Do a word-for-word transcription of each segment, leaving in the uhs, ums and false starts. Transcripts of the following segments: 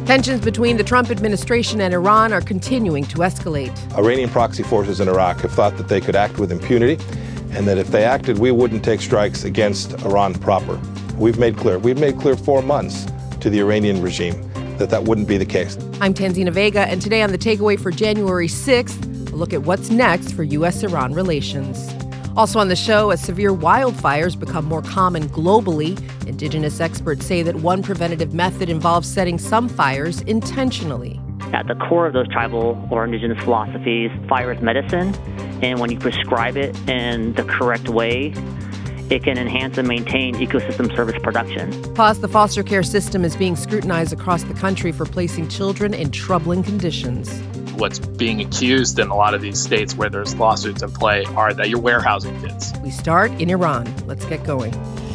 Tensions between the Trump administration and Iran are continuing to escalate. Iranian proxy forces in Iraq have thought that they could act with impunity, and that if they acted, we wouldn't take strikes against Iran proper. We've made clear, we've made clear for months to the Iranian regime that that wouldn't be the case. I'm Tanzina Vega, and today on The Takeaway for January sixth, a look at what's next for U S Iran relations. Also on the show, as severe wildfires become more common globally, indigenous experts say that one preventative method involves setting some fires intentionally. At the core of those tribal or indigenous philosophies, fire is medicine, and when you prescribe it in the correct way, it can enhance and maintain ecosystem service production. Plus, the foster care system is being scrutinized across the country for placing children in troubling conditions. What's being accused in a lot of these states where there's lawsuits in play are that you're warehousing kids. We start in Iran. Let's get going.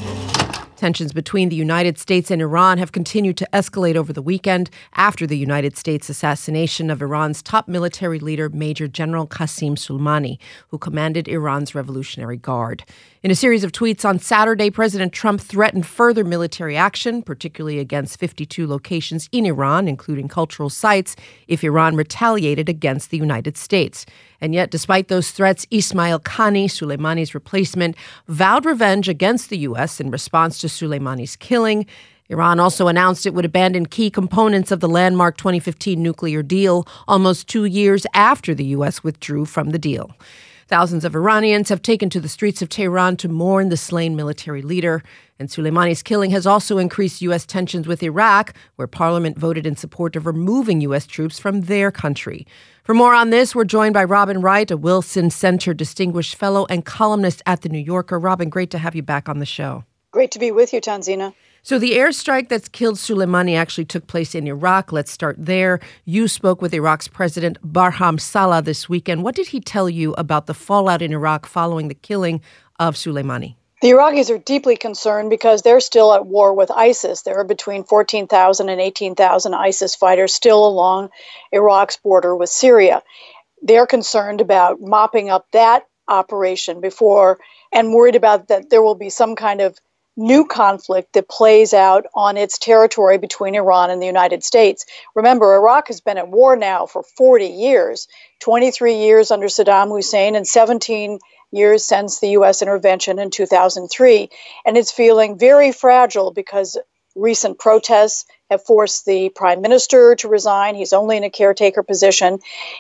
Tensions between the United States and Iran have continued to escalate over the weekend after the United States' assassination of Iran's top military leader, Major General Qasem Soleimani, who commanded Iran's Revolutionary Guard. In a series of tweets on Saturday, President Trump threatened further military action, particularly against fifty-two locations in Iran, including cultural sites, if Iran retaliated against the United States. And yet, despite those threats, Ismail Qani, Soleimani's replacement, vowed revenge against the U S in response to Soleimani's killing. Iran also announced it would abandon key components of the landmark twenty fifteen nuclear deal almost two years after the U S withdrew from the deal. Thousands of Iranians have taken to the streets of Tehran to mourn the slain military leader. And Soleimani's killing has also increased U S tensions with Iraq, where parliament voted in support of removing U S troops from their country. For more on this, we're joined by Robin Wright, a Wilson Center Distinguished Fellow and columnist at The New Yorker. Robin, great to have you back on the show. Great to be with you, Tanzina. So the airstrike that's killed Soleimani actually took place in Iraq. Let's start there. You spoke with Iraq's President Barham Saleh this weekend. What did he tell you about the fallout in Iraq following the killing of Soleimani? The Iraqis are deeply concerned because they're still at war with ISIS. There are between fourteen thousand and eighteen thousand ISIS fighters still along Iraq's border with Syria. They're concerned about mopping up that operation before and worried about that there will be some kind of new conflict that plays out on its territory between Iran and the United States. Remember, Iraq has been at war now for forty years, twenty-three years under Saddam Hussein and seventeen years since the U S intervention in two thousand three. And it's feeling very fragile because recent protests have forced the prime minister to resign. He's only in a caretaker position.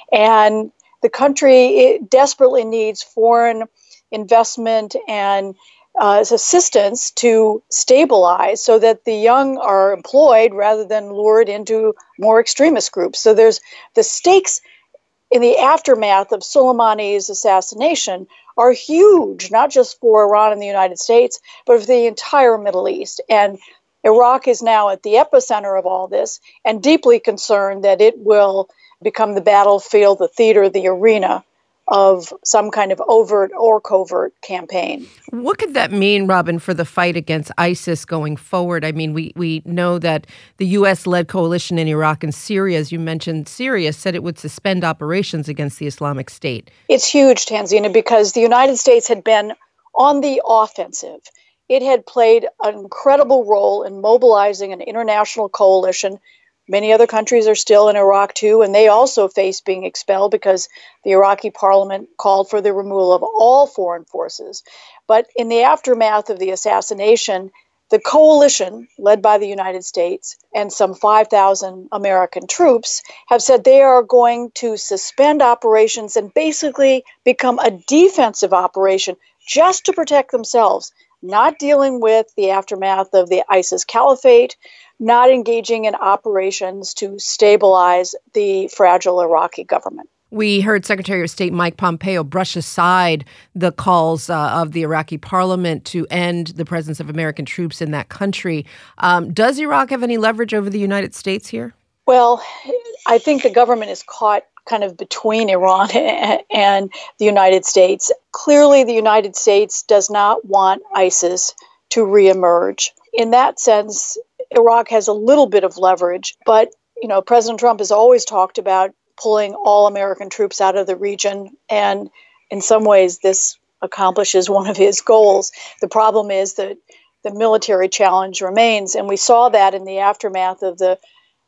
And the country it desperately needs foreign investment and Uh, assistance to stabilize so that the young are employed rather than lured into more extremist groups. So there's the stakes in the aftermath of Soleimani's assassination are huge, not just for Iran and the United States, but for the entire Middle East. And Iraq is now at the epicenter of all this and deeply concerned that it will become the battlefield, the theater, the arena of some kind of overt or covert campaign. What could that mean, Robin, for the fight against ISIS going forward? I mean, we, we know that the U S-led coalition in Iraq and Syria, as you mentioned, Syria said it would suspend operations against the Islamic State. It's huge, Tanzina, because the United States had been on the offensive. It had played an incredible role in mobilizing an international coalition. Many other countries are still in Iraq, too, and they also face being expelled because the Iraqi parliament called for the removal of all foreign forces. But in the aftermath of the assassination, the coalition, led by the United States and some five thousand American troops, have said they are going to suspend operations and basically become a defensive operation just to protect themselves, not dealing with the aftermath of the ISIS caliphate, not engaging in operations to stabilize the fragile Iraqi government. We heard Secretary of State Mike Pompeo brush aside the calls uh, of the Iraqi parliament to end the presence of American troops in that country. Um, does Iraq have any leverage over the United States here? Well, I think the government is caught kind of between Iran and the United States. Clearly, the United States does not want ISIS to reemerge. In that sense, Iraq has a little bit of leverage, but, you know, President Trump has always talked about pulling all American troops out of the region. And in some ways, this accomplishes one of his goals. The problem is that the military challenge remains. And we saw that in the aftermath of the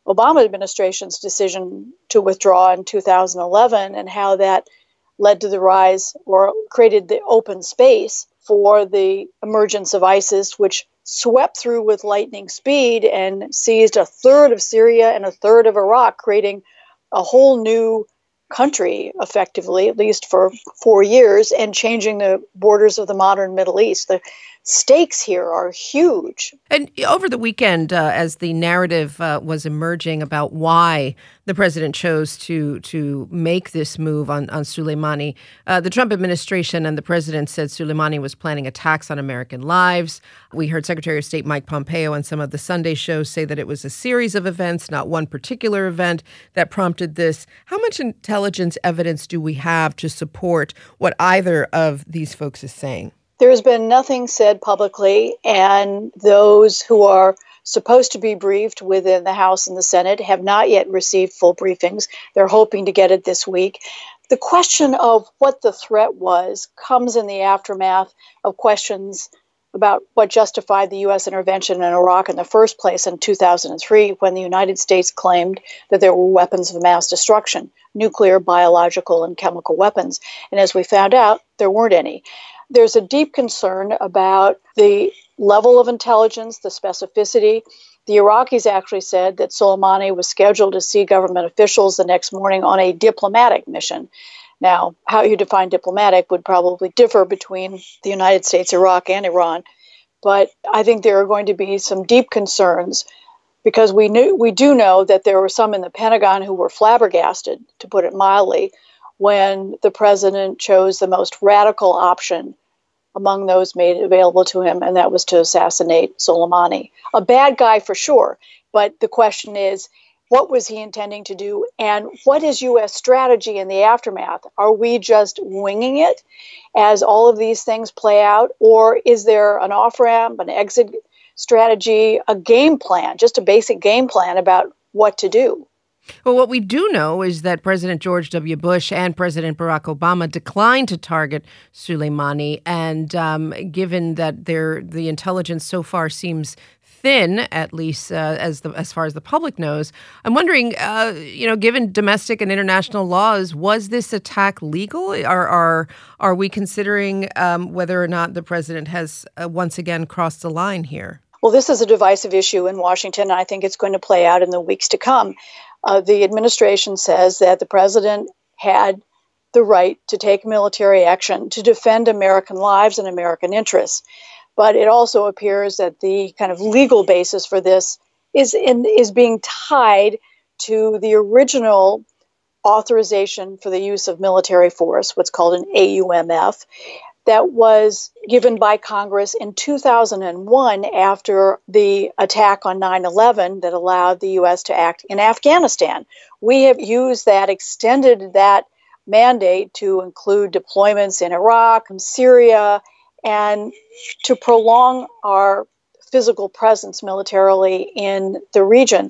Obama administration's decision to withdraw in two thousand eleven and how that led to the rise or created the open space for the emergence of ISIS, which swept through with lightning speed and seized a third of Syria and a third of Iraq, creating a whole new country, effectively, at least for four years, and changing the borders of the modern Middle East. The stakes here are huge. And over the weekend, uh, as the narrative uh, was emerging about why the president chose to to make this move on, on Soleimani, uh, the Trump administration and the president said Soleimani was planning attacks on American lives. We heard Secretary of State Mike Pompeo on some of the Sunday shows say that it was a series of events, not one particular event, that prompted this. How much intelligence evidence do we have to support what either of these folks is saying? There has been nothing said publicly, and those who are supposed to be briefed within the House and the Senate have not yet received full briefings. They're hoping to get it this week. The question of what the threat was comes in the aftermath of questions about what justified the U S intervention in Iraq in the first place in two thousand three, when the United States claimed that there were weapons of mass destruction, nuclear, biological, and chemical weapons. And as we found out, there weren't any. There's a deep concern about the level of intelligence, the specificity. The Iraqis actually said that Soleimani was scheduled to see government officials the next morning on a diplomatic mission. Now, how you define diplomatic would probably differ between the United States, Iraq, and Iran. But I think there are going to be some deep concerns because we knew we do know that there were some in the Pentagon who were flabbergasted, to put it mildly, when the president chose the most radical option among those made available to him, and that was to assassinate Soleimani. A bad guy for sure, but the question is, what was he intending to do, and what is U S strategy in the aftermath? Are we just winging it as all of these things play out, or is there an off-ramp, an exit strategy, a game plan, just a basic game plan about what to do? Well, what we do know is that President George W. Bush and President Barack Obama declined to target Soleimani. And um, given that their the intelligence so far seems thin, at least uh, as the as far as the public knows, I'm wondering, uh, you know, given domestic and international laws, was this attack legal? Are are are we considering um, whether or not the president has uh, once again crossed the line here? Well, this is a divisive issue in Washington, and I think it's going to play out in the weeks to come. Uh, the administration says that the president had the right to take military action to defend American lives and American interests. But it also appears that the kind of legal basis for this is in, is being tied to the original authorization for the use of military force, what's called an A U M F, that was given by Congress in two thousand one after the attack on nine eleven that allowed the U S to act in Afghanistan. We have used that, extended that mandate to include deployments in Iraq and Syria, and to prolong our physical presence militarily in the region.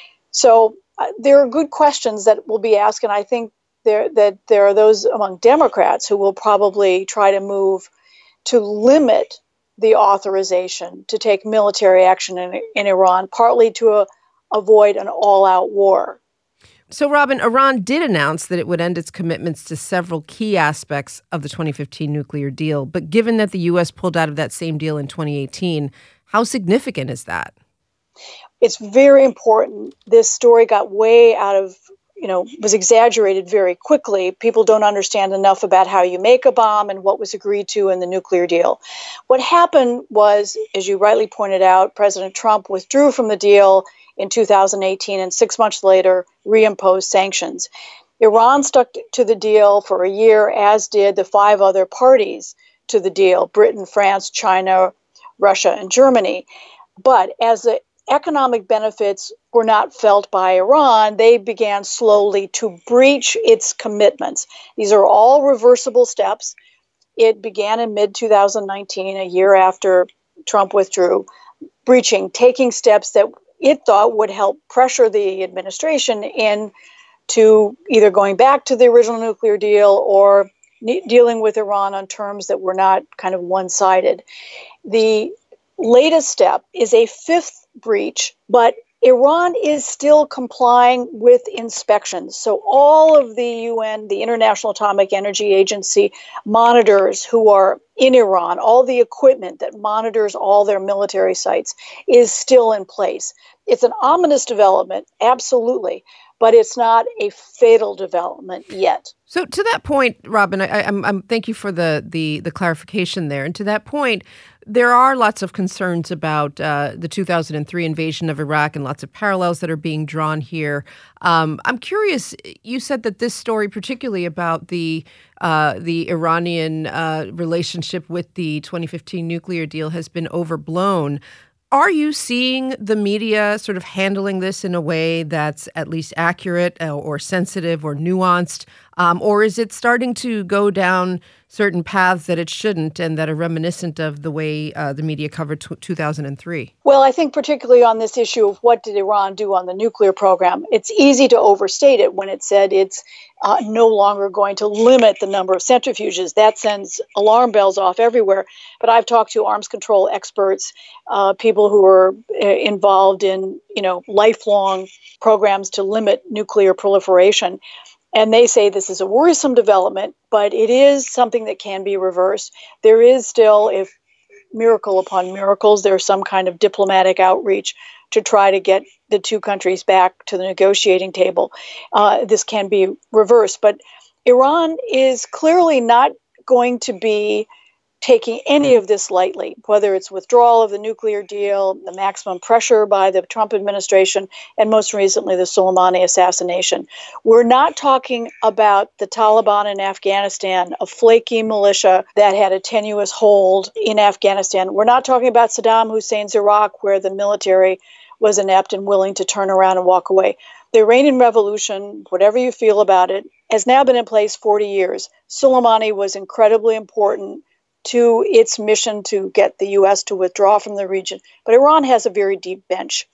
So uh, there are good questions that will be asked, and I think there that there are those among Democrats who will probably try to move to limit the authorization to take military action in, in Iran, partly to uh, avoid an all-out war. So, Robin, Iran did announce that it would end its commitments to several key aspects of the twenty fifteen nuclear deal. But given that the U S pulled out of that same deal in twenty eighteen, how significant is that? It's very important. This story got way out of, you know, was exaggerated very quickly. People don't understand enough about how you make a bomb and what was agreed to in the nuclear deal. What happened was, as you rightly pointed out, President Trump withdrew from the deal in two thousand eighteen, and six months later reimposed sanctions. Iran stuck to the deal for a year, as did the five other parties to the deal: Britain, France, China, Russia, and Germany. But as the economic benefits were not felt by Iran, they began slowly to breach its commitments. These are all reversible steps. It began in mid twenty nineteen, a year after Trump withdrew, breaching, taking steps that it thought would help pressure the administration into either going back to the original nuclear deal or ne- dealing with Iran on terms that were not kind of one-sided. The latest step is a fifth breach, but Iran is still complying with inspections. So all of the U N, the International Atomic Energy Agency monitors who are in Iran, all the equipment that monitors all their military sites is still in place. It's an ominous development, absolutely, but it's not a fatal development yet. So to that point, Robin, I, I'm, I'm thank you for the, the the clarification there. And to that point, there are lots of concerns about uh, the two thousand three invasion of Iraq and lots of parallels that are being drawn here. Um, I'm curious, you said that this story, particularly about the uh, the Iranian uh, relationship with the twenty fifteen nuclear deal, has been overblown. Are you seeing the media sort of handling this in a way that's at least accurate or, or sensitive or nuanced? Um, or is it starting to go down certain paths that it shouldn't and that are reminiscent of the way uh, the media covered t- two thousand three? Well, I think particularly on this issue of what did Iran do on the nuclear program, it's easy to overstate it when it said it's uh, no longer going to limit the number of centrifuges. That sends alarm bells off everywhere. But I've talked to arms control experts, uh, people who are uh, involved in, you know, lifelong programs to limit nuclear proliferation. And they say this is a worrisome development, but it is something that can be reversed. There is still, if miracle upon miracles, there's some kind of diplomatic outreach to try to get the two countries back to the negotiating table. Uh, this can be reversed. But Iran is clearly not going to be taking any of this lightly, whether it's withdrawal of the nuclear deal, the maximum pressure by the Trump administration, and most recently the Soleimani assassination. We're not talking about the Taliban in Afghanistan, a flaky militia that had a tenuous hold in Afghanistan. We're not talking about Saddam Hussein's Iraq, where the military was inept and willing to turn around and walk away. The Iranian Revolution, whatever you feel about it, has now been in place forty years. Soleimani was incredibly important to its mission to get the U S to withdraw from the region. But Iran has a very deep bench,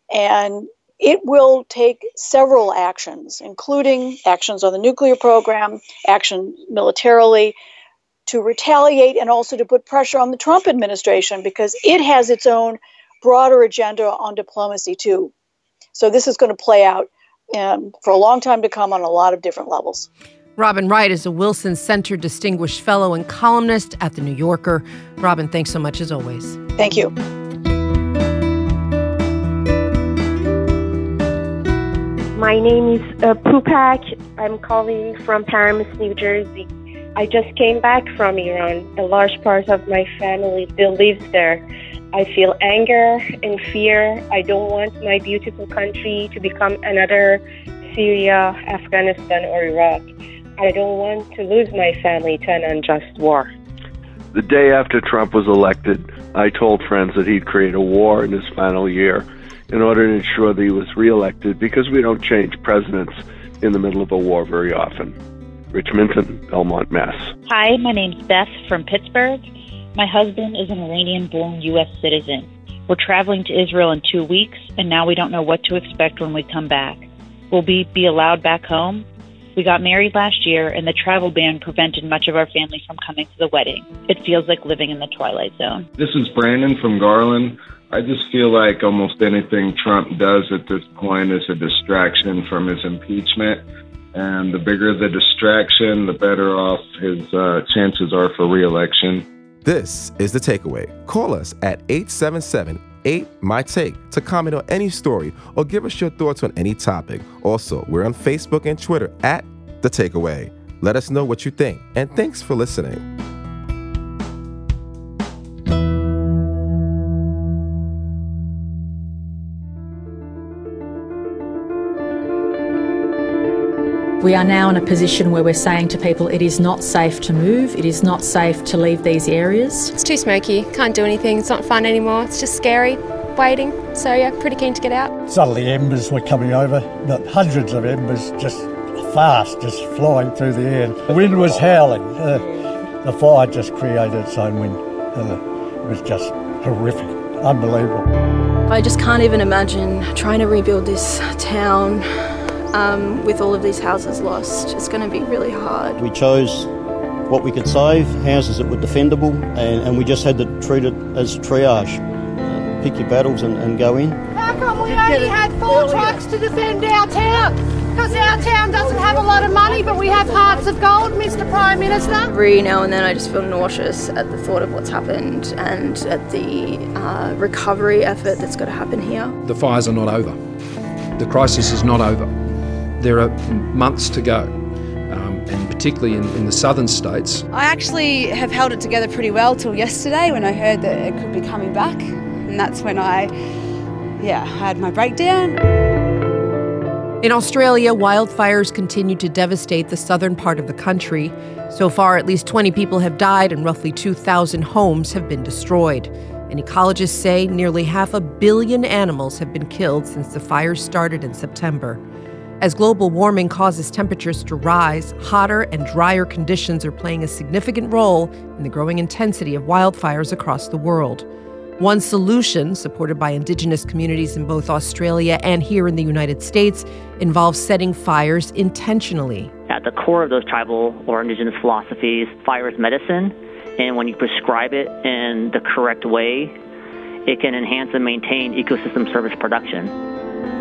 and it will take several actions, including actions on the nuclear program, action militarily, to retaliate and also to put pressure on the Trump administration because it has its own broader agenda on diplomacy too. So this is going to play out um, for a long time to come on a lot of different levels. Robin Wright is a Wilson Center Distinguished Fellow and columnist at The New Yorker. Robin, thanks so much as always. Thank you. My name is uh, Pupak. I'm calling from Paramus, New Jersey. I just came back from Iran. A large part of my family still lives there. I feel anger and fear. I don't want my beautiful country to become another Syria, Afghanistan, or Iraq. I don't want to lose my family to an unjust war. The day after Trump was elected, I told friends that he'd create a war in his final year in order to ensure that he was reelected because we don't change presidents in the middle of a war very often. Rich Minton, Belmont, Mass. Hi, my name's Beth from Pittsburgh. My husband is an Iranian-born U S citizen. We're traveling to Israel in two weeks, and now we don't know what to expect when we come back. Will we be allowed back home? We got married last year, and the travel ban prevented much of our family from coming to the wedding. It feels like living in the Twilight Zone. This is Brandon from Garland. I just feel like almost anything Trump does at this point is a distraction from his impeachment. And the bigger the distraction, the better off his uh, chances are for re-election. This is The Takeaway. Call us at eight seven seven, eight, M Y, T A K E to comment on any story or give us your thoughts on any topic. Also, we're on Facebook and Twitter at The Takeaway. Let us know what you think, and thanks for listening. We are now in a position where we're saying to people it is not safe to move, it is not safe to leave these areas. It's too smoky, can't do anything, it's not fun anymore, it's just scary, waiting. So yeah, pretty keen to get out. Suddenly embers were coming over, but hundreds of embers just fast, just flying through the air. The wind was howling. Uh, the fire just created its own wind. Uh, it was just horrific, unbelievable. I just can't even imagine trying to rebuild this town um, with all of these houses lost. It's going to be really hard. We chose what we could save, houses that were defendable, and, and we just had to treat it as triage. Uh, pick your battles and, and go in. How come we We only had four earlier. trucks to defend our town because our town doesn't have a lot of money, but we have hearts of gold, Mister Prime Minister. Every now and then I just feel nauseous at the thought of what's happened and at the uh, recovery effort that's got to happen here. The fires are not over. The crisis is not over. There are months to go. Um, and particularly in, in the southern states. I actually have held it together pretty well till yesterday when I heard that it could be coming back, and that's when I, yeah, had my breakdown. In Australia, wildfires continue to devastate the southern part of the country. So far, at least twenty people have died and roughly two thousand homes have been destroyed. And ecologists say nearly half a billion animals have been killed since the fires started in September. As global warming causes temperatures to rise, hotter and drier conditions are playing a significant role in the growing intensity of wildfires across the world. One solution, supported by Indigenous communities in both Australia and here in the United States, involves setting fires intentionally. At the core of those tribal or Indigenous philosophies, fire is medicine, and when you prescribe it in the correct way, it can enhance and maintain ecosystem service production.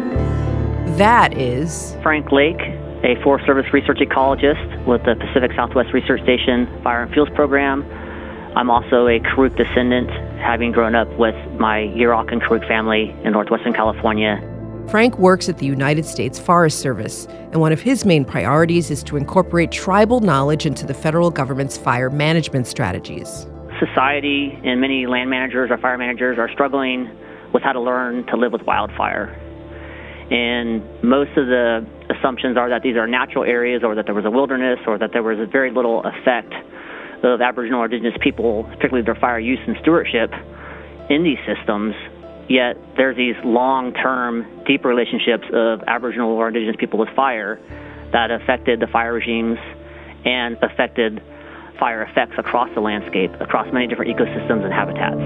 That is Frank Lake, a Forest Service research ecologist with the Pacific Southwest Research Station Fire and Fuels Program. I'm also a Karuk descendant, having grown up with my Yurok and Karuk family in northwestern California. Frank works at the United States Forest Service, and one of his main priorities is to incorporate tribal knowledge into the federal government's fire management strategies. Society and many land managers or fire managers are struggling with how to learn to live with wildfire. And most of the assumptions are that these are natural areas or that there was a wilderness or that there was very little effect of Aboriginal or Indigenous people, particularly their fire use and stewardship, in these systems. Yet there's these long-term, deep relationships of Aboriginal or Indigenous people with fire that affected the fire regimes and affected fire effects across the landscape, across many different ecosystems and habitats.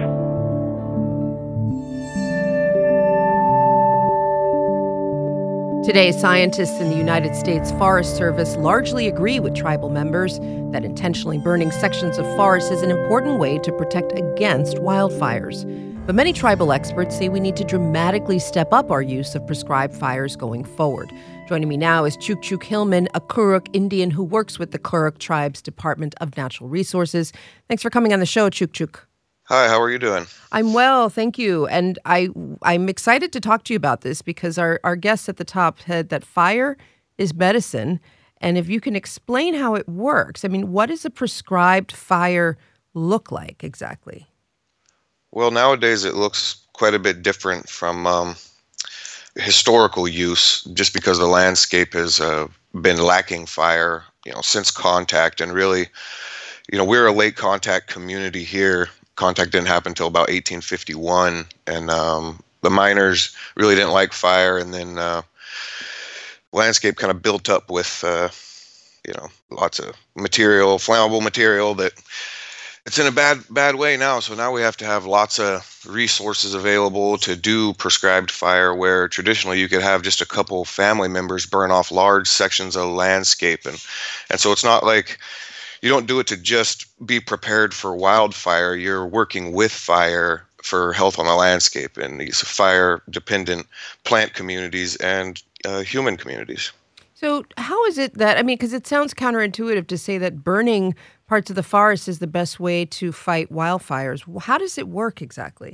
Today, scientists in the United States Forest Service largely agree with tribal members that intentionally burning sections of forests is an important way to protect against wildfires. But many tribal experts say we need to dramatically step up our use of prescribed fires going forward. Joining me now is Chuk Chuk Hillman, a Kuruk Indian who works with the Kuruk Tribe's Department of Natural Resources. Thanks for coming on the show, Chuk Chuk. Hi, how are you doing? I'm well, thank you. And I, I'm excited to talk to you about this because our, our guests at the top said that fire is medicine. And if you can explain how it works, I mean, what does a prescribed fire look like exactly? Well, nowadays it looks quite a bit different from um, historical use, just because the landscape has uh, been lacking fire, you know, since contact. And really, you know, we're a late contact community here. Contact didn't happen until about eighteen fifty-one, and um, the miners really didn't like fire, and then uh, landscape kind of built up with, uh, you know, lots of material, flammable material that it's in a bad bad way now. So now we have to have lots of resources available to do prescribed fire, where traditionally you could have just a couple family members burn off large sections of landscape, and and so it's not like you don't do it to just be prepared for wildfire. You're working with fire for health on the landscape and these fire-dependent plant communities and uh, human communities. So how is it that, I mean, because it sounds counterintuitive to say that burning parts of the forest is the best way to fight wildfires. How does it work exactly?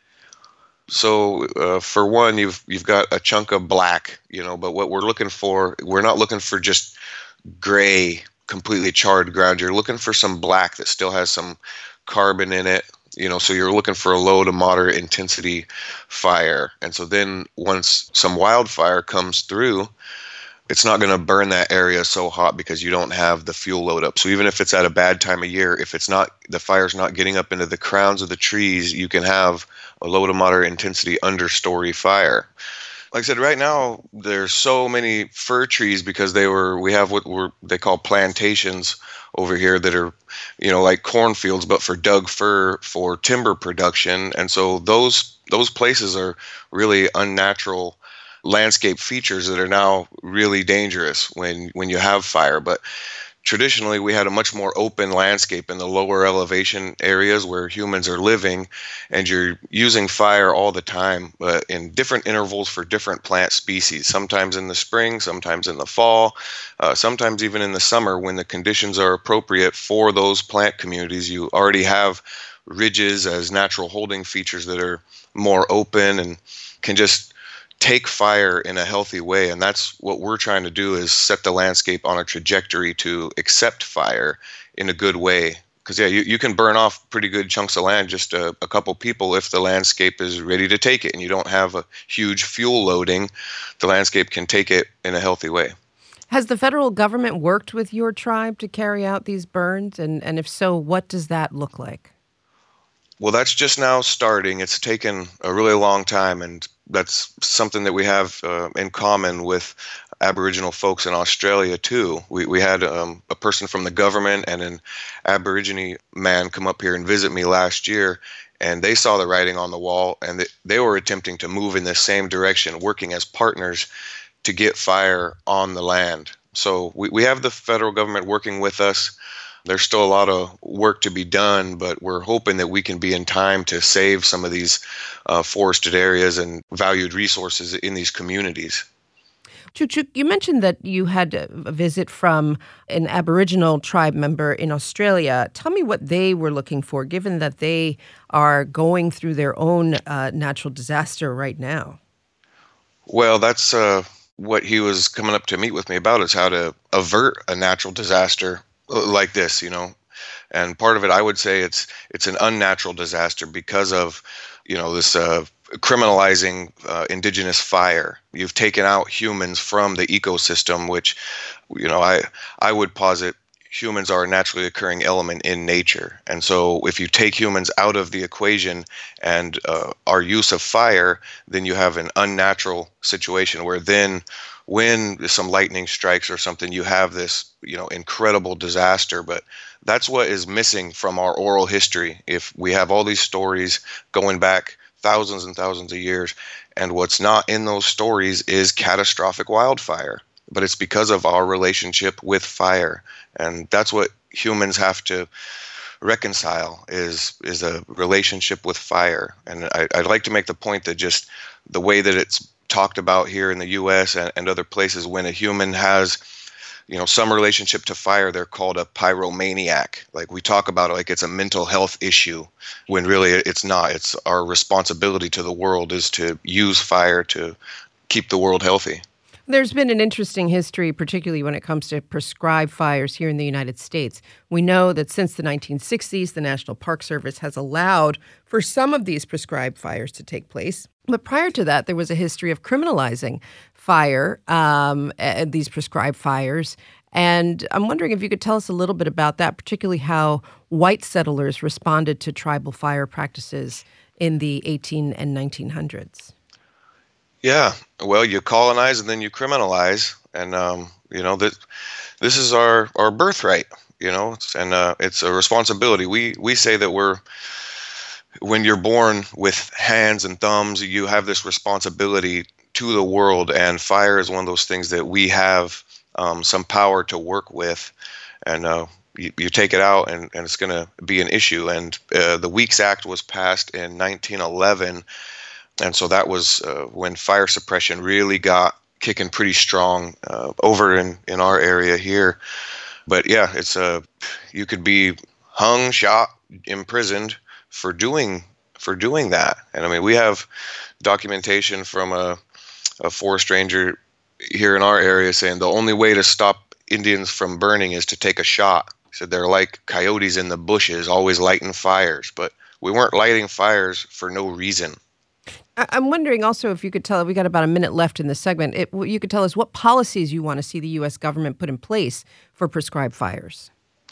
So uh, for one, you've you've got a chunk of black, you know, but what we're looking for, we're not looking for just gray, completely charred ground. You're looking for some black that still has some carbon in it, you know, so you're looking for a low to moderate intensity fire. And so then once some wildfire comes through, it's not going to burn that area so hot because you don't have the fuel load up. So even if it's at a bad time of year, if it's not, the fire's not getting up into the crowns of the trees, you can have a low to moderate intensity understory fire. Like I said, right now there's so many fir trees because they were we have what we're they call plantations over here that are, you know, like cornfields but for Doug fir for timber production, and so those those places are really unnatural landscape features that are now really dangerous when when you have fire. But traditionally we had a much more open landscape in the lower elevation areas where humans are living, and you're using fire all the time uh, in different intervals for different plant species, sometimes in the spring, sometimes in the fall, uh, sometimes even in the summer when the conditions are appropriate for those plant communities. You already have ridges as natural holding features that are more open and can just take fire in a healthy way. And that's what we're trying to do, is set the landscape on a trajectory to accept fire in a good way. Because, yeah, you, you can burn off pretty good chunks of land, just a, a couple people, if the landscape is ready to take it and you don't have a huge fuel loading, the landscape can take it in a healthy way. Has the federal government worked with your tribe to carry out these burns? And, and if so, what does that look like? Well, that's just now starting. It's taken a really long time, and that's something that we have uh, in common with Aboriginal folks in Australia, too. We we had um, a person from the government and an Aborigine man come up here and visit me last year, and they saw the writing on the wall, and they, they were attempting to move in the same direction, working as partners to get fire on the land. So we, we have the federal government working with us. There's still a lot of work to be done, but we're hoping that we can be in time to save some of these uh, forested areas and valued resources in these communities. Chuk Chuk, you mentioned that you had a visit from an Aboriginal tribe member in Australia. Tell me what they were looking for, given that they are going through their own uh, natural disaster right now. Well, that's uh, what he was coming up to meet with me about, is how to avert a natural disaster like this, you know. And part of it, I would say, it's it's an unnatural disaster because of, you know, this uh, criminalizing uh, indigenous fire. You've taken out humans from the ecosystem, which, you know, I I would posit humans are a naturally occurring element in nature. And so if you take humans out of the equation and uh, our use of fire, then you have an unnatural situation where then when some lightning strikes or something, you have this, you know, incredible disaster. But that's what is missing from our oral history. If we have all these stories going back thousands and thousands of years, and what's not in those stories is catastrophic wildfire. But it's because of our relationship with fire. And that's what humans have to reconcile, is is a relationship with fire. And I, I'd like to make the point that just the way that it's talked about here in the U S and, and other places, when a human has, you know, some relationship to fire, they're called a pyromaniac. Like, we talk about it like it's a mental health issue, when really it's not. It's our responsibility to the world is to use fire to keep the world healthy. There's been an interesting history, particularly when it comes to prescribed fires here in the United States. We know that since the nineteen sixties, the National Park Service has allowed for some of these prescribed fires to take place. But prior to that, there was a history of criminalizing fire, um, these prescribed fires. And I'm wondering if you could tell us a little bit about that, particularly how white settlers responded to tribal fire practices in the eighteen and nineteen hundreds. Yeah, well, you colonize and then you criminalize, and um, you know that this is our, our birthright, you know, and uh, it's a responsibility. We we say that we're when you're born with hands and thumbs, you have this responsibility to the world, and fire is one of those things that we have um, some power to work with, and uh, you, you take it out, and, and it's going to be an issue. And uh, the Weeks Act was passed in nineteen eleven. And so that was uh, when fire suppression really got kicking pretty strong uh, over in, in our area here. But yeah, it's a, you could be hung, shot, imprisoned for doing for doing that. And I mean, we have documentation from a, a forest ranger here in our area saying the only way to stop Indians from burning is to take a shot. He said they're like coyotes in the bushes, always lighting fires. But we weren't lighting fires for no reason. I'm wondering also if you could tell, we got about a minute left in this segment, it, you could tell us what policies you want to see the U S government put in place for prescribed fires.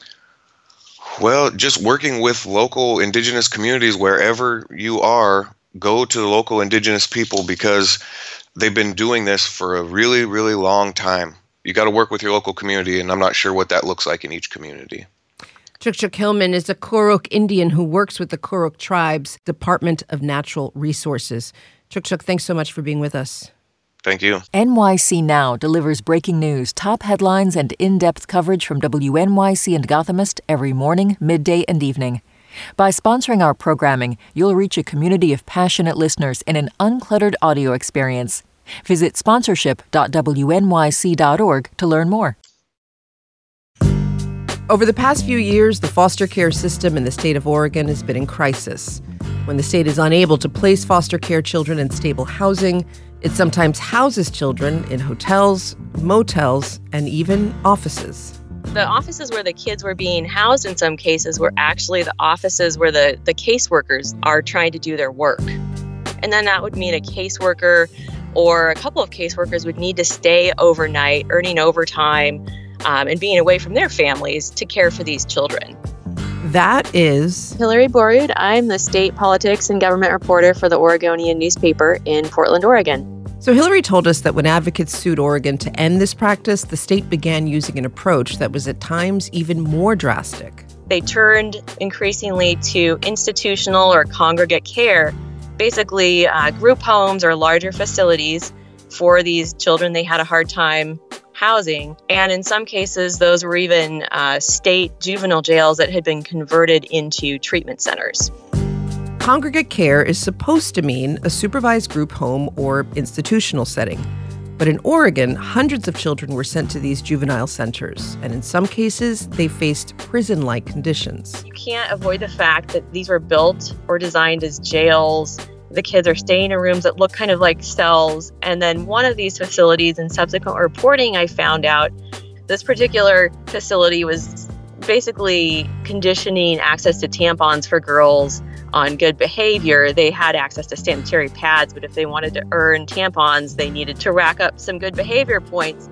Well, just working with local indigenous communities wherever you are, go to the local indigenous people, because they've been doing this for a really, really long time. You got to work with your local community, and I'm not sure what that looks like in each community. Chuk Chuk Hillman is a Kuruk Indian who works with the Kuruk Tribe's Department of Natural Resources. Chuk Chuk, thanks so much for being with us. Thank you. N Y C Now delivers breaking news, top headlines, and in-depth coverage from W N Y C and Gothamist every morning, midday, and evening. By sponsoring our programming, you'll reach a community of passionate listeners in an uncluttered audio experience. Visit sponsorship dot w n y c dot org to learn more. Over the past few years, the foster care system in the state of Oregon has been in crisis. When the state is unable to place foster care children in stable housing, it sometimes houses children in hotels, motels, and even offices. The offices where the kids were being housed in some cases were actually the offices where the, the caseworkers are trying to do their work. And then that would mean a caseworker or a couple of caseworkers would need to stay overnight, earning overtime, um, and being away from their families to care for these children. That is Hillary Borud. I'm the state politics and government reporter for the Oregonian newspaper in Portland, Oregon. So Hillary told us that when advocates sued Oregon to end this practice, the state began using an approach that was at times even more drastic. They turned increasingly to institutional or congregate care, basically uh, group homes or larger facilities for these children they had a hard time housing. And in some cases, those were even uh, state juvenile jails that had been converted into treatment centers. Congregate care is supposed to mean a supervised group home or institutional setting. But in Oregon, hundreds of children were sent to these juvenile centers, and in some cases, they faced prison-like conditions. You can't avoid the fact that these were built or designed as jails. The kids are staying in rooms that look kind of like cells. And then one of these facilities, in subsequent reporting, I found out this particular facility was basically conditioning access to tampons for girls on good behavior. They had access to sanitary pads, but if they wanted to earn tampons, they needed to rack up some good behavior points.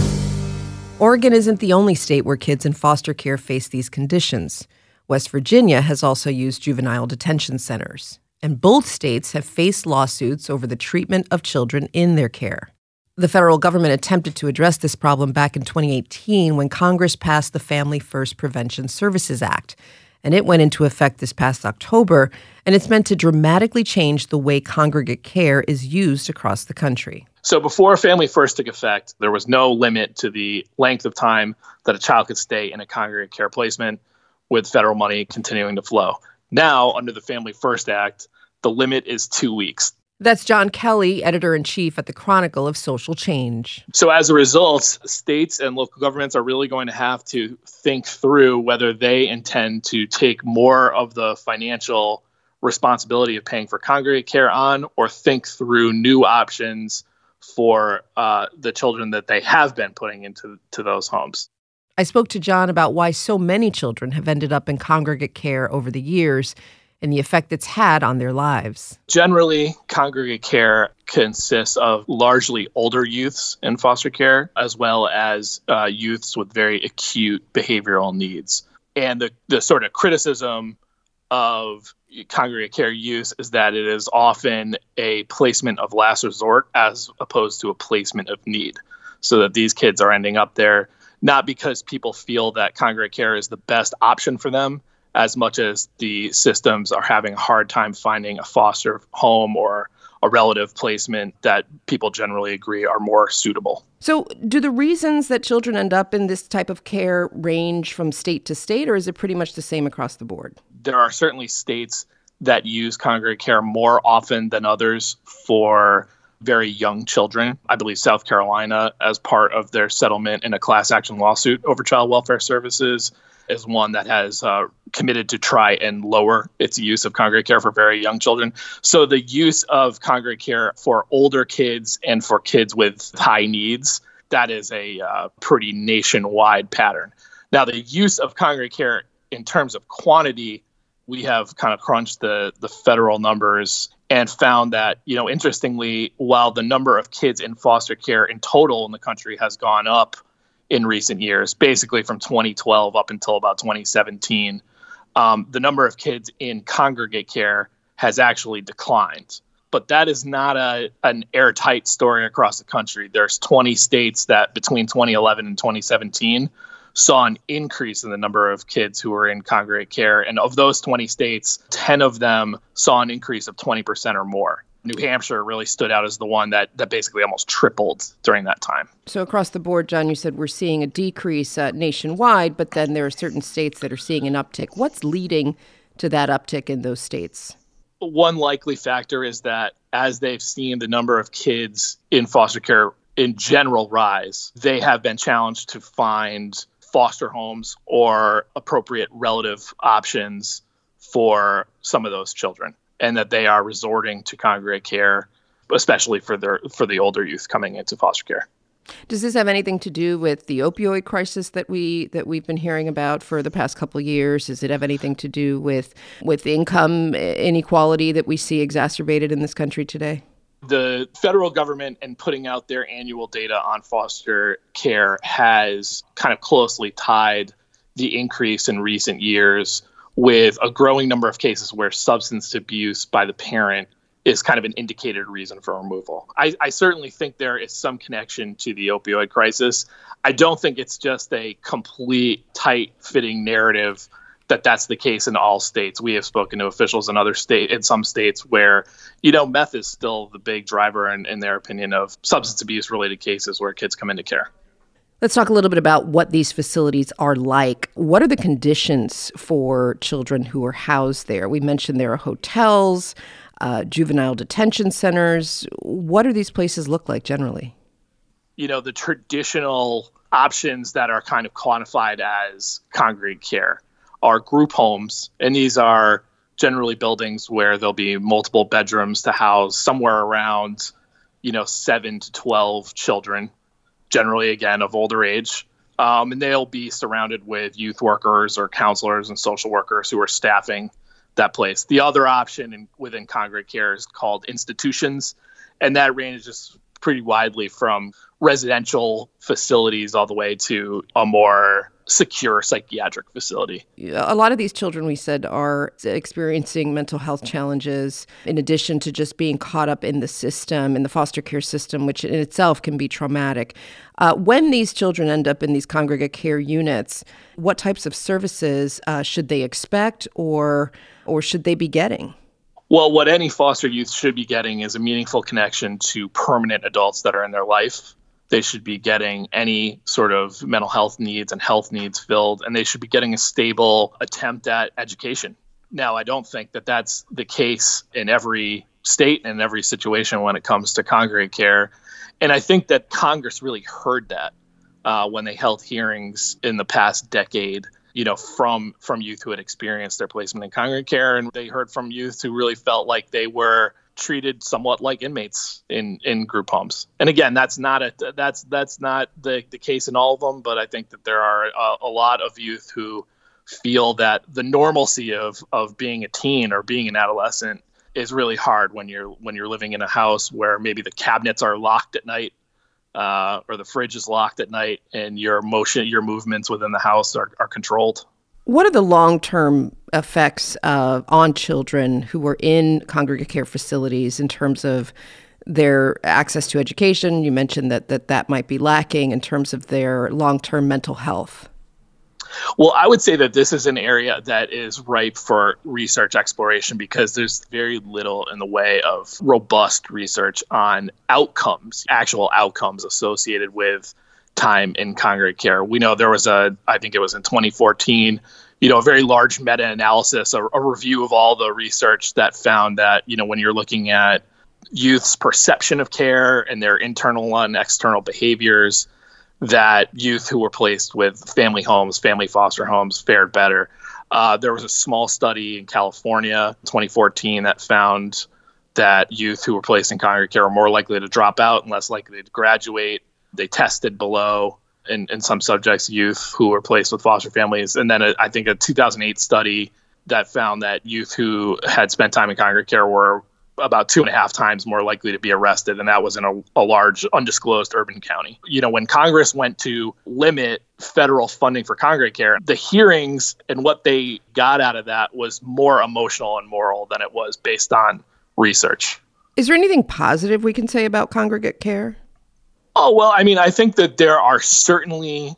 Oregon isn't the only state where kids in foster care face these conditions. West Virginia has also used juvenile detention centers, and both states have faced lawsuits over the treatment of children in their care. The federal government attempted to address this problem back in twenty eighteen when Congress passed the Family First Prevention Services Act, and it went into effect this past October, and it's meant to dramatically change the way congregate care is used across the country. So before Family First took effect, there was no limit to the length of time that a child could stay in a congregate care placement, with federal money continuing to flow. Now, under the Family First Act, the limit is two weeks. That's John Kelly, editor-in-chief at the Chronicle of Social Change. So as a result, states and local governments are really going to have to think through whether they intend to take more of the financial responsibility of paying for congregate care on, or think through new options for uh, the children that they have been putting into to those homes. I spoke to John about why so many children have ended up in congregate care over the years and the effect it's had on their lives. Generally, congregate care consists of largely older youths in foster care, as well as uh, youths with very acute behavioral needs. And the, the sort of criticism of congregate care use is that it is often a placement of last resort as opposed to a placement of need, so that these kids are ending up there not because people feel that congregate care is the best option for them, as much as the systems are having a hard time finding a foster home or a relative placement that people generally agree are more suitable. So do the reasons that children end up in this type of care range from state to state, or is it pretty much the same across the board? There are certainly states that use congregate care more often than others for very young children. I believe South Carolina, as part of their settlement in a class action lawsuit over child welfare services, is one that has uh, committed to try and lower its use of congregate care for very young children. So the use of congregate care for older kids and for kids with high needs, that is a uh, pretty nationwide pattern. Now, the use of congregate care in terms of quantity, we have kind of crunched the, the federal numbers and found that, you know, interestingly, while the number of kids in foster care in total in the country has gone up in recent years, basically from twenty twelve up until about twenty seventeen, um, the number of kids in congregate care has actually declined. But that is not a an airtight story across the country. There's twenty states that between twenty eleven and twenty seventeen saw an increase in the number of kids who were in congregate care. And of those twenty states, ten of them saw an increase of twenty percent or more. New Hampshire really stood out as the one that, that basically almost tripled during that time. So across the board, John, you said we're seeing a decrease uh, nationwide, but then there are certain states that are seeing an uptick. What's leading to that uptick in those states? One likely factor is that as they've seen the number of kids in foster care in general rise, they have been challenged to find foster homes or appropriate relative options for some of those children, and that they are resorting to congregate care, especially for their for the older youth coming into foster care. Does this have anything to do with the opioid crisis that we that we've been hearing about for the past couple of years? Does it have anything to do with with income inequality that we see exacerbated in this country today? The federal government, in putting out their annual data on foster care, has kind of closely tied the increase in recent years with a growing number of cases where substance abuse by the parent is kind of an indicated reason for removal. I, I certainly think there is some connection to the opioid crisis. I don't think it's just a complete tight-fitting narrative that that's the case in all states. We have spoken to officials in other state, in some states where, you know, meth is still the big driver in, in their opinion of substance abuse related cases where kids come into care. Let's talk a little bit about what these facilities are like. What are the conditions for children who are housed there? We mentioned there are hotels, uh, juvenile detention centers. What do these places look like generally? You know, the traditional options that are kind of quantified as congregate care are group homes, and these are generally buildings where there'll be multiple bedrooms to house somewhere around, you know, seven to twelve children, generally, again, of older age. Um, and they'll be surrounded with youth workers or counselors and social workers who are staffing that place. The other option in, within congregate care is called institutions, and that ranges pretty widely from residential facilities all the way to a more secure psychiatric facility. A lot of these children, we said, are experiencing mental health challenges in addition to just being caught up in the system, in the foster care system, which in itself can be traumatic. Uh, when these children end up in these congregate care units, what types of services uh, should they expect or or should they be getting? Well, what any foster youth should be getting is a meaningful connection to permanent adults that are in their life. They should be getting any sort of mental health needs and health needs filled, and they should be getting a stable attempt at education. Now, I don't think that that's the case in every state and in every situation when it comes to congregate care. And I think that Congress really heard that uh, when they held hearings in the past decade, you know, from from youth who had experienced their placement in congregate care. And they heard from youth who really felt like they were treated somewhat like inmates in, in group homes. And again, that's not a that's that's not the, the case in all of them, but I think that there are a, a lot of youth who feel that the normalcy of of being a teen or being an adolescent is really hard when you're when you're living in a house where maybe the cabinets are locked at night, uh, or the fridge is locked at night, and your motion, your movements within the house are, are controlled. What are the long-term effects uh, on children who are in congregate care facilities in terms of their access to education? You mentioned that that, that might be lacking in terms of their long-term mental health. Well, I would say that this is an area that is ripe for research exploration because there's very little in the way of robust research on outcomes, actual outcomes associated with time in congregate care. We know there was a, I think it was in twenty fourteen, you know, a very large meta-analysis, a, a review of all the research that found that, you know, when you're looking at youth's perception of care and their internal and external behaviors, that youth who were placed with family homes, family foster homes fared better. Uh, there was a small study in California, twenty fourteen, that found that youth who were placed in congregate care were more likely to drop out and less likely to graduate. They tested below in, in some subjects, youth who were placed with foster families. And then a, I think a two thousand eight study that found that youth who had spent time in congregate care were about two and a half times more likely to be arrested. And that was in a, a large undisclosed urban county. You know, when Congress went to limit federal funding for congregate care, the hearings and what they got out of that was more emotional and moral than it was based on research. Is there anything positive we can say about congregate care? Oh, well, I mean, I think that there are certainly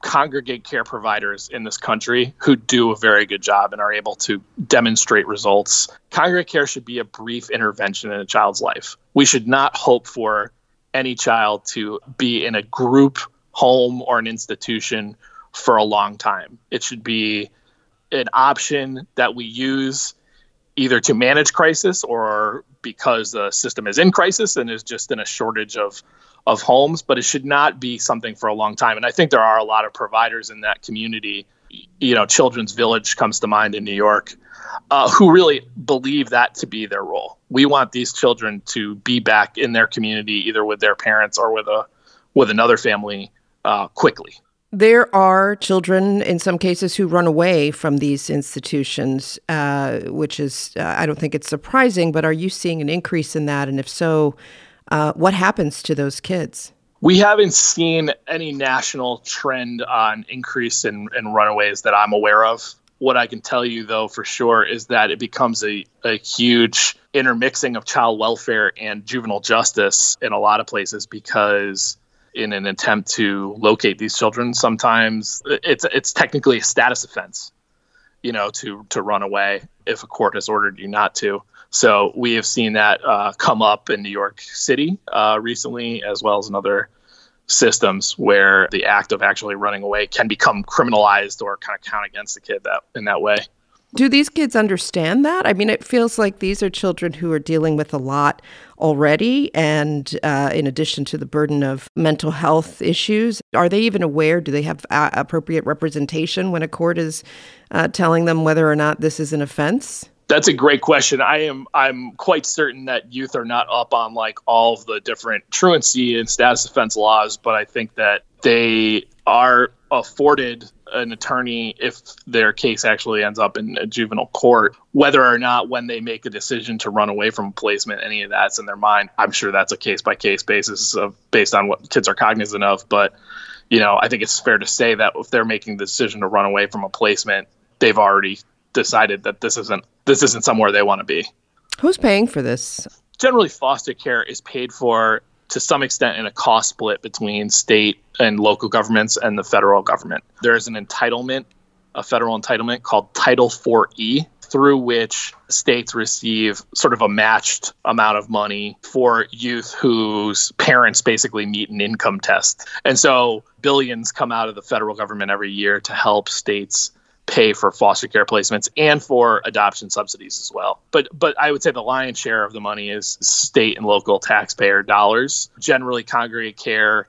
congregate care providers in this country who do a very good job and are able to demonstrate results. Congregate care should be a brief intervention in a child's life. We should not hope for any child to be in a group home or an institution for a long time. It should be an option that we use either to manage crisis or because the system is in crisis and is just in a shortage of of homes, but it should not be something for a long time. And I think there are a lot of providers in that community, you know, Children's Village comes to mind in New York, uh, who really believe that to be their role. We want these children to be back in their community, either with their parents or with a with another family uh, quickly. There are children, in some cases, who run away from these institutions, uh, which is, uh, I don't think it's surprising, but are you seeing an increase in that? And if so, uh, what happens to those kids? We haven't seen any national trend on increase in, in runaways that I'm aware of. What I can tell you, though, for sure, is that it becomes a, a huge intermixing of child welfare and juvenile justice in a lot of places because in an attempt to locate these children, sometimes it's it's technically a status offense, you know, to, to run away if a court has ordered you not to. So we have seen that uh, come up in New York City uh, recently, as well as in other systems where the act of actually running away can become criminalized or kind of count against the kid that in that way. Do these kids understand that? I mean, it feels like these are children who are dealing with a lot already, and uh, in addition to the burden of mental health issues, are they even aware? Do they have uh, appropriate representation when a court is uh, telling them whether or not this is an offense? That's a great question. I am I'm quite certain that youth are not up on like all of the different truancy and status offense laws, but I think that they are afforded an attorney if their case actually ends up in a juvenile court. Whether or not when they make a decision to run away from placement, any of that's in their mind, I'm sure that's a case-by-case basis of based on what kids are cognizant of. But, you know, I think it's fair to say that if they're making the decision to run away from a placement, they've already decided that this isn't this isn't somewhere they want to be. Who's paying for this? Generally, foster care is paid for to some extent in a cost split between state and local governments and the federal government. There is an entitlement, a federal entitlement called Title four E, through which states receive sort of a matched amount of money for youth whose parents basically meet an income test. And so billions come out of the federal government every year to help states pay for foster care placements and for adoption subsidies as well. But but I would say the lion's share of the money is state and local taxpayer dollars. Generally, congregate care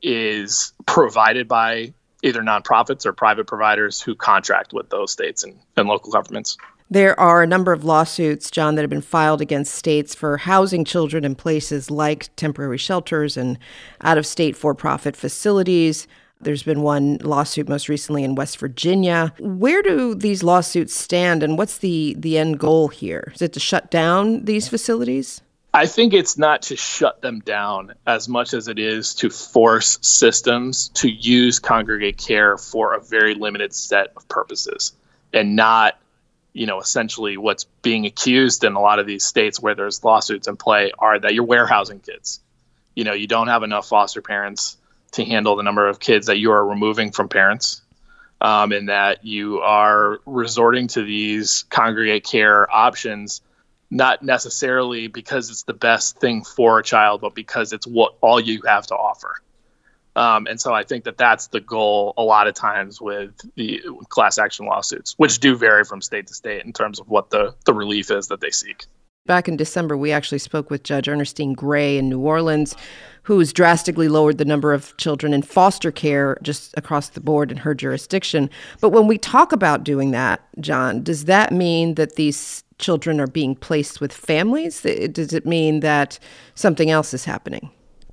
is provided by either nonprofits or private providers who contract with those states and, and local governments. There are a number of lawsuits, John, that have been filed against states for housing children in places like temporary shelters and out-of-state for-profit facilities. There's been one lawsuit most recently in West Virginia. Where do these lawsuits stand, and what's the, the end goal here? Is it to shut down these facilities? I think it's not to shut them down as much as it is to force systems to use congregate care for a very limited set of purposes and not, you know, essentially what's being accused in a lot of these states where there's lawsuits in play are that you're warehousing kids. You know, you don't have enough foster parents to handle the number of kids that you are removing from parents, um, and that you are resorting to these congregate care options, not necessarily because it's the best thing for a child, but because it's what all you have to offer. Um, and so I think that that's the goal a lot of times with the class action lawsuits, which do vary from state to state in terms of what the, the relief is that they seek. Back in December, we actually spoke with Judge Ernestine Gray in New Orleans, who's drastically lowered the number of children in foster care just across the board in her jurisdiction. But when we talk about doing that, John, does that mean that these children are being placed with families? Does it mean that something else is happening?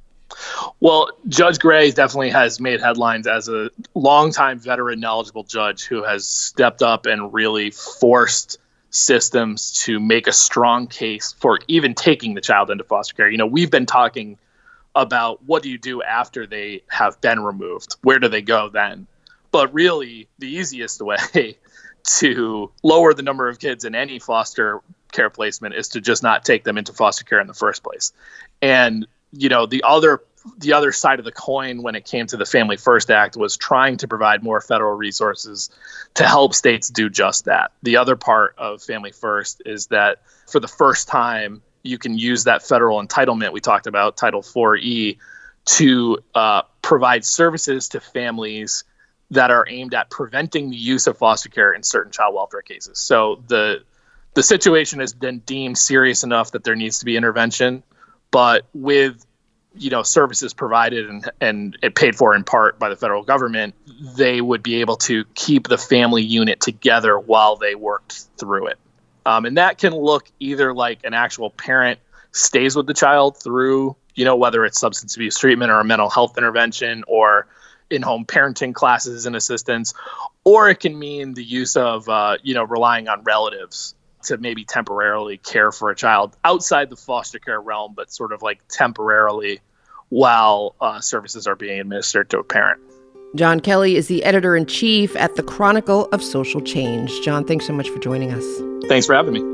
Well, Judge Gray definitely has made headlines as a longtime veteran, knowledgeable judge who has stepped up and really forced systems to make a strong case for even taking the child into foster care. You know, we've been talking about what do you do after they have been removed? Where do they go then? But really, the easiest way to lower the number of kids in any foster care placement is to just not take them into foster care in the first place. And, you know, the other the other side of the coin when it came to the Family First Act was trying to provide more federal resources to help states do just that. The other part of Family First is that for the first time, you can use that federal entitlement we talked about, Title four E, to uh, provide services to families that are aimed at preventing the use of foster care in certain child welfare cases. So the the situation has been deemed serious enough that there needs to be intervention, but with you know services provided and and it paid for in part by the federal government, they would be able to keep the family unit together while they worked through it. Um, and that can look either like an actual parent stays with the child through, you know, whether it's substance abuse treatment or a mental health intervention or in-home parenting classes and assistance, or it can mean the use of, uh, you know, relying on relatives to maybe temporarily care for a child outside the foster care realm, but sort of like temporarily while uh, services are being administered to a parent. John Kelly is the editor-in-chief at the Chronicle of Social Change. John, thanks so much for joining us. Thanks for having me.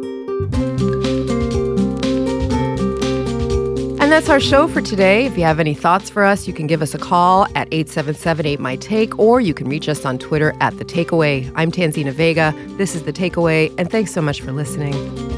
And that's our show for today. If you have any thoughts for us, you can give us a call at eight seven seven, eight, M Y, TAKE, or you can reach us on Twitter at The Takeaway. I'm Tanzina Vega. This is The Takeaway, and thanks so much for listening.